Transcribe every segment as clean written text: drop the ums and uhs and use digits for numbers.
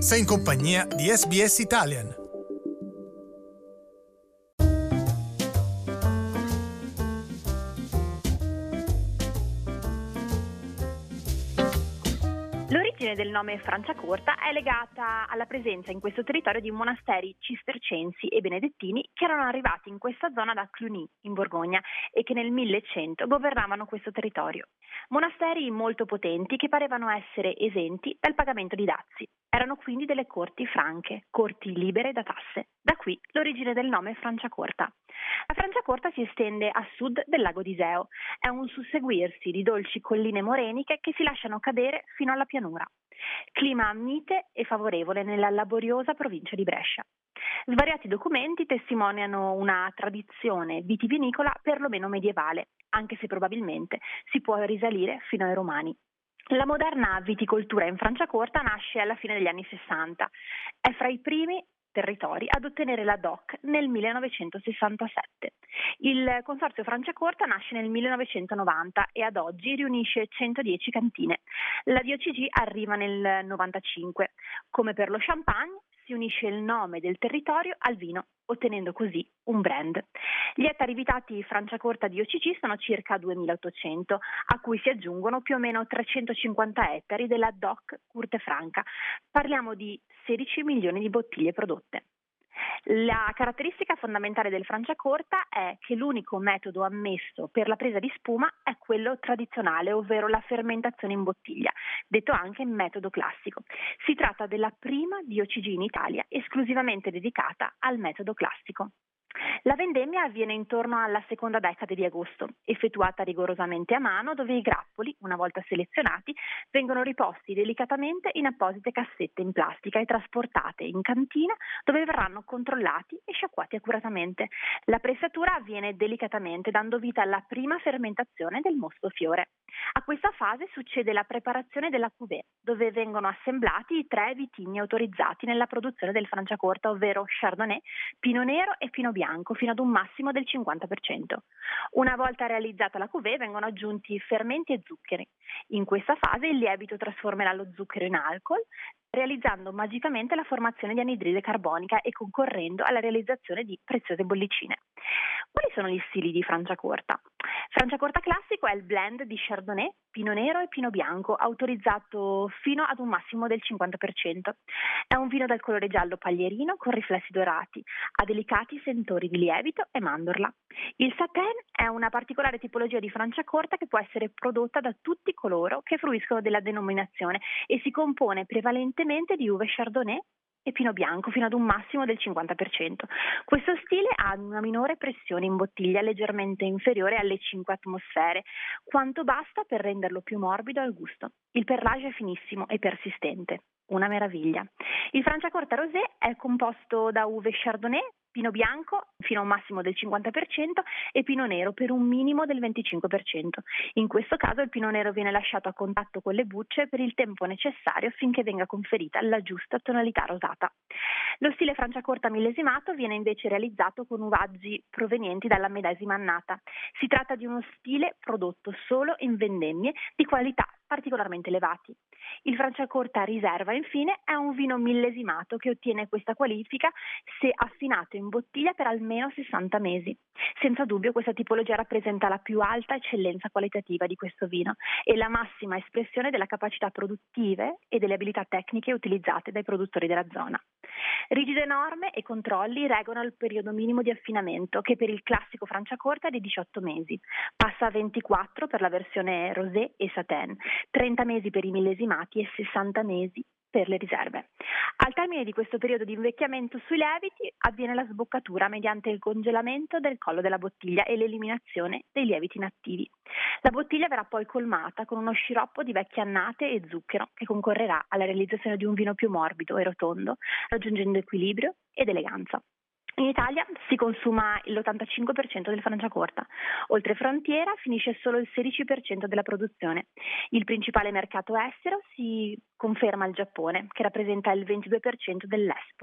Sei in compagnia di SBS Italian. L'origine del nome Franciacorta è legata alla presenza in questo territorio di monasteri cistercensi e benedettini che erano arrivati in questa zona da Cluny, in Borgogna, e che nel 1100 governavano questo territorio. Monasteri molto potenti che parevano essere esenti dal pagamento di dazi. Erano quindi delle corti franche, corti libere da tasse. Da qui l'origine del nome Franciacorta. La Franciacorta si estende a sud del lago di Iseo. È un susseguirsi di dolci colline moreniche che si lasciano cadere fino alla pianura. Clima mite e favorevole nella laboriosa provincia di Brescia. Svariati documenti testimoniano una tradizione vitivinicola perlomeno medievale, anche se probabilmente si può risalire fino ai Romani. La moderna viticoltura in Franciacorta nasce alla fine degli anni 60. È fra i primi territori ad ottenere la DOC nel 1967. Il Consorzio Franciacorta nasce nel 1990 e ad oggi riunisce 110 cantine. La DOCG arriva nel 95. Come per lo champagne, si unisce il nome del territorio al vino, ottenendo così un brand. Gli ettari vitati Franciacorta DOCG sono circa 2800, a cui si aggiungono più o meno 350 ettari della DOC Curte Franca. Parliamo di 16 milioni di bottiglie prodotte. La caratteristica fondamentale del Franciacorta è che l'unico metodo ammesso per la presa di spuma è quello tradizionale, ovvero la fermentazione in bottiglia, detto anche metodo classico. Si tratta della prima DOCG in Italia esclusivamente dedicata al metodo classico. La vendemmia avviene intorno alla seconda decade di agosto, effettuata rigorosamente a mano, dove i grappoli, una volta selezionati, vengono riposti delicatamente in apposite cassette in plastica e trasportate in cantina, dove verranno controllati e sciacquati accuratamente. La pressatura avviene delicatamente, dando vita alla prima fermentazione del mosto fiore. A questa fase succede la preparazione della cuvée, dove vengono assemblati i 3 vitigni autorizzati nella produzione del Franciacorta, ovvero Chardonnay, Pinot Nero e Pinot Bianco, fino ad un massimo del 50%. Una volta realizzata la cuvée vengono aggiunti fermenti e zuccheri. In questa fase il lievito trasformerà lo zucchero in alcol, realizzando magicamente la formazione di anidride carbonica e concorrendo alla realizzazione di preziose bollicine. Quali sono gli stili di Franciacorta? Franciacorta classico è il blend di Chardonnay, Pinot Nero e Pinot Bianco, autorizzato fino ad un massimo del 50%. È un vino dal colore giallo paglierino con riflessi dorati, ha delicati sentori di lievito e mandorla. Il Satin è una particolare tipologia di Franciacorta che può essere prodotta da tutti coloro che fruiscono della denominazione e si compone prevalentemente di uve Chardonnay e Pinot Bianco fino ad un massimo del 50%. Questo stile ha una minore pressione in bottiglia, leggermente inferiore alle 5 atmosfere, quanto basta per renderlo più morbido al gusto. Il perlage è finissimo e persistente, una meraviglia. Il Franciacorta Rosé è composto da uve Chardonnay, Pinot Bianco fino a un massimo del 50% e Pinot Nero per un minimo del 25%. In questo caso il Pinot Nero viene lasciato a contatto con le bucce per il tempo necessario affinché venga conferita la giusta tonalità rosata. Lo stile Franciacorta millesimato viene invece realizzato con uvaggi provenienti dalla medesima annata. Si tratta di uno stile prodotto solo in vendemmie di qualità particolarmente elevati. Il Franciacorta Riserva, infine, è un vino millesimato che ottiene questa qualifica se affinato in bottiglia per almeno 60 mesi. Senza dubbio questa tipologia rappresenta la più alta eccellenza qualitativa di questo vino e la massima espressione della capacità produttive e delle abilità tecniche utilizzate dai produttori della zona. Rigide norme e controlli regolano il periodo minimo di affinamento, che per il classico Franciacorta è di 18 mesi. Passa a 24 per la versione Rosé e Satin, 30 mesi per i millesimati e 60 mesi per le riserve. Al termine di questo periodo di invecchiamento sui lieviti avviene la sboccatura mediante il congelamento del collo della bottiglia e l'eliminazione dei lieviti inattivi. La bottiglia verrà poi colmata con uno sciroppo di vecchie annate e zucchero che concorrerà alla realizzazione di un vino più morbido e rotondo, raggiungendo equilibrio ed eleganza. In Italia si consuma l'85% del Franciacorta. Oltre frontiera finisce solo il 16% della produzione. Il principale mercato estero si conferma il Giappone, che rappresenta il 22% dell'export.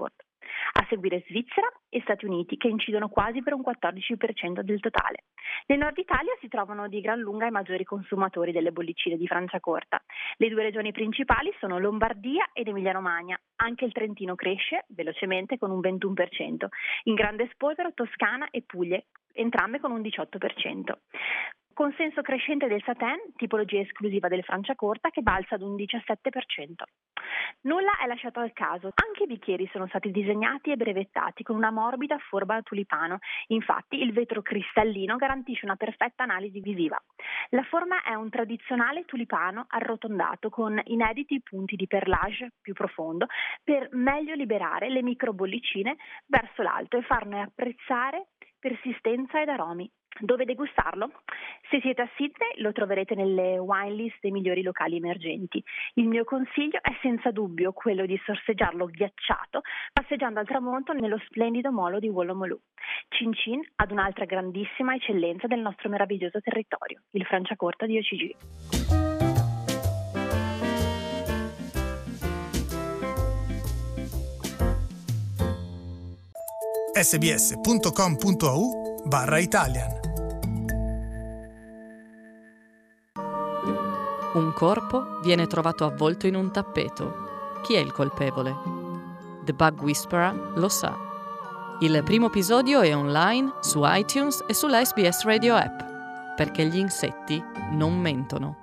A seguire Svizzera e Stati Uniti, che incidono quasi per un 14% del totale. Nel nord Italia si trovano di gran lunga i maggiori consumatori delle bollicine di Franciacorta. Le due regioni principali sono Lombardia ed Emilia-Romagna. Anche il Trentino cresce velocemente con un 21%. In grande spolvero Toscana e Puglie, entrambe con un 18%. Consenso crescente del Satin, tipologia esclusiva del Franciacorta, che balza ad un 17%. Nulla è lasciato al caso, anche i bicchieri sono stati disegnati e brevettati con una morbida forma da tulipano. Infatti il vetro cristallino garantisce una perfetta analisi visiva. La forma è un tradizionale tulipano arrotondato con inediti punti di perlage più profondo per meglio liberare le microbollicine verso l'alto e farne apprezzare persistenza ed aromi. Dove degustarlo? Se siete a Sydney lo troverete nelle wine list dei migliori locali emergenti. Il mio consiglio è senza dubbio quello di sorseggiarlo ghiacciato passeggiando al tramonto nello splendido molo di Woolloomooloo. Cin Cin ad un'altra grandissima eccellenza del nostro meraviglioso territorio, il Franciacorta di OCG. sbs.com.au/Italian. Un corpo viene trovato avvolto in un tappeto. Chi è il colpevole? The Bug Whisperer lo sa. Il primo episodio è online su iTunes e sulla SBS Radio App, perché gli insetti non mentono.